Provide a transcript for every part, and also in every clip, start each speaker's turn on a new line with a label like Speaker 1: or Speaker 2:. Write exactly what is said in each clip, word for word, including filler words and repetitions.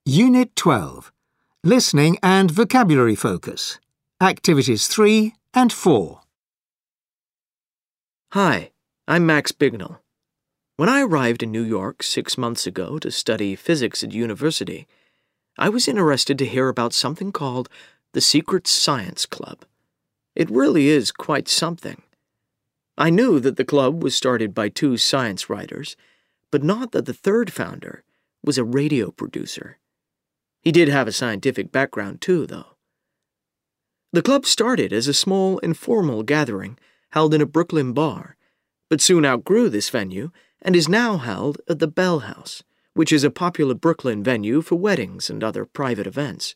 Speaker 1: Unit twelve. Listening and Vocabulary Focus. Activities three and four.
Speaker 2: Hi, I'm Max Bignell. When I arrived in New York six months ago to study physics at university, I was interested to hear about something called the Secret Science Club. It really is quite something. I knew that the club was started by two science writers, but not that the third founder was a radio producer. He did have a scientific background too, though. The club started as a small, informal gathering held in a Brooklyn bar, but soon outgrew this venue and is now held at the Bell House, which is a popular Brooklyn venue for weddings and other private events.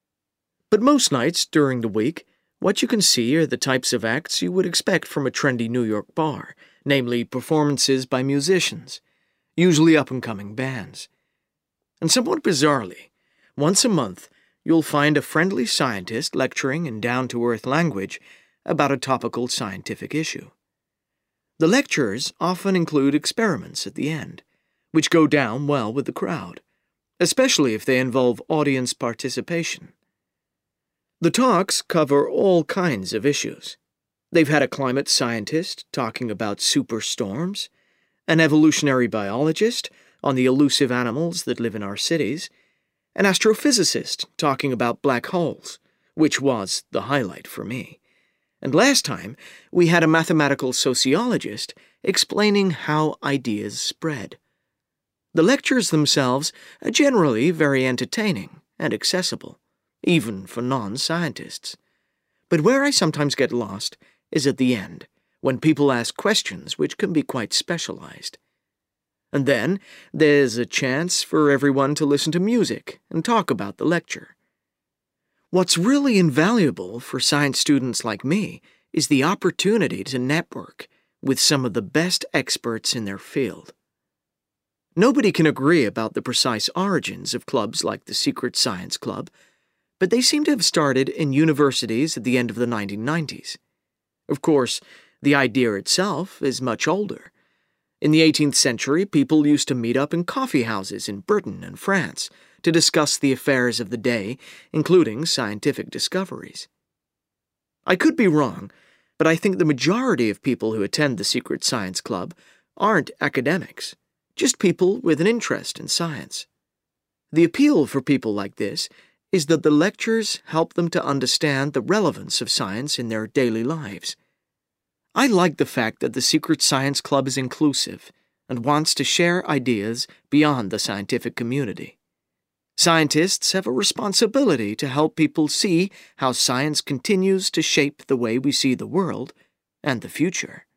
Speaker 2: But most nights during the week, what you can see are the types of acts you would expect from a trendy New York bar, namely performances by musicians, usually up-and-coming bands. And somewhat bizarrely, once a month, you'll find a friendly scientist lecturing in down-to-earth language about a topical scientific issue. The lectures often include experiments at the end, which go down well with the crowd, especially if they involve audience participation. The talks cover all kinds of issues. They've had a climate scientist talking about superstorms, an evolutionary biologist on the elusive animals that live in our cities, an astrophysicist talking about black holes, which was the highlight for me. And last time, we had a mathematical sociologist explaining how ideas spread. The lectures themselves are generally very entertaining and accessible, even for non-scientists. But where I sometimes get lost is at the end, when people ask questions which can be quite specialized. And then there's a chance for everyone to listen to music and talk about the lecture. What's really invaluable for science students like me is the opportunity to network with some of the best experts in their field. Nobody can agree about the precise origins of clubs like the Secret Science Club, but they seem to have started in universities at the end of the nineteen nineties. Of course, the idea itself is much older. In the eighteenth century, people used to meet up in coffee houses in Britain and France to discuss the affairs of the day, including scientific discoveries. I could be wrong, but I think the majority of people who attend the Secret Science Club aren't academics, just people with an interest in science. The appeal for people like this is that the lectures help them to understand the relevance of science in their daily lives. I like the fact that the Secret Science Club is inclusive and wants to share ideas beyond the scientific community. Scientists have a responsibility to help people see how science continues to shape the way we see the world and the future.